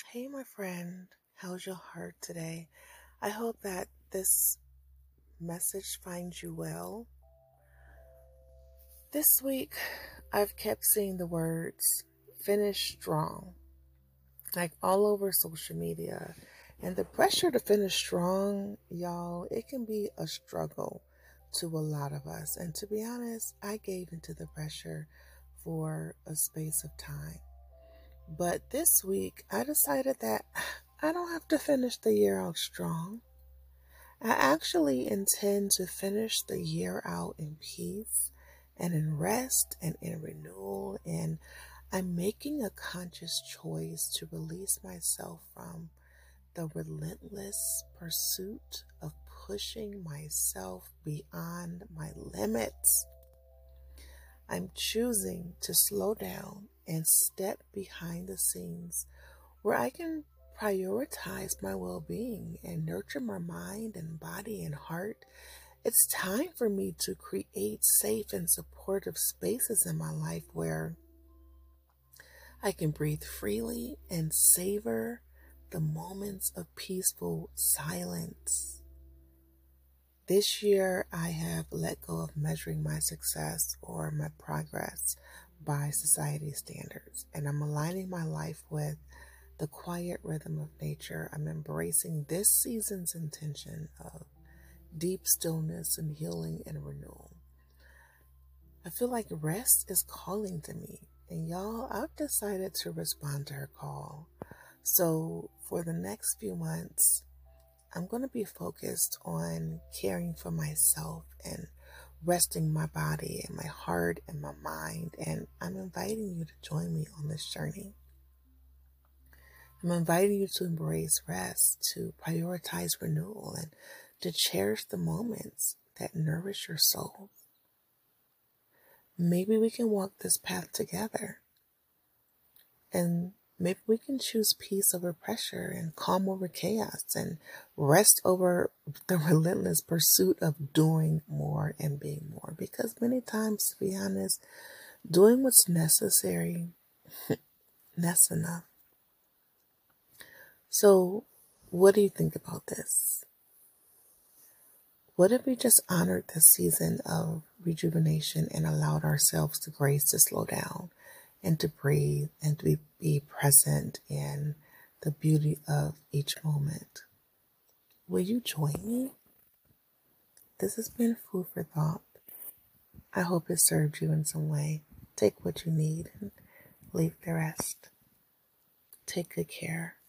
Hey, my friend, how's your heart today? I hope that this message finds you well. This week, I've kept seeing the words finish strong, like all over social media. And the pressure to finish strong, y'all, it can be a struggle to a lot of us. And to be honest, I gave into the pressure for a space of time. But this week, I decided that I don't have to finish the year out strong. I actually intend to finish the year out in peace and in rest and in renewal. And I'm making a conscious choice to release myself from the relentless pursuit of pushing myself beyond my limits. I'm choosing to slow down and step behind the scenes where I can prioritize my well being and nurture my mind and body and heart. It's time for me to create safe and supportive spaces in my life where I can breathe freely and savor the moments of peaceful silence. This year, I have let go of measuring my success or my progress by society standards, and I'm aligning my life with the quiet rhythm of nature. I'm embracing this season's intention of deep stillness and healing and renewal. I feel like rest is calling to me, and y'all, I've decided to respond to her call. So, for the next few months, I'm going to be focused on caring for myself and resting my body and my heart and my mind. And I'm inviting you to join me on this journey. I'm inviting you to embrace rest, to prioritize renewal, and to cherish the moments that nourish your soul. Maybe we can walk this path together. And maybe we can choose peace over pressure and calm over chaos and rest over the relentless pursuit of doing more and being more. Because many times, to be honest, doing what's necessary, that's enough. So, what do you think about this? What if we just honored this season of rejuvenation and allowed ourselves the grace to slow down and to breathe and to be present in the beauty of each moment? Will you join me? This has been food for thought. I hope it served you in some way. Take what you need and leave the rest. Take good care.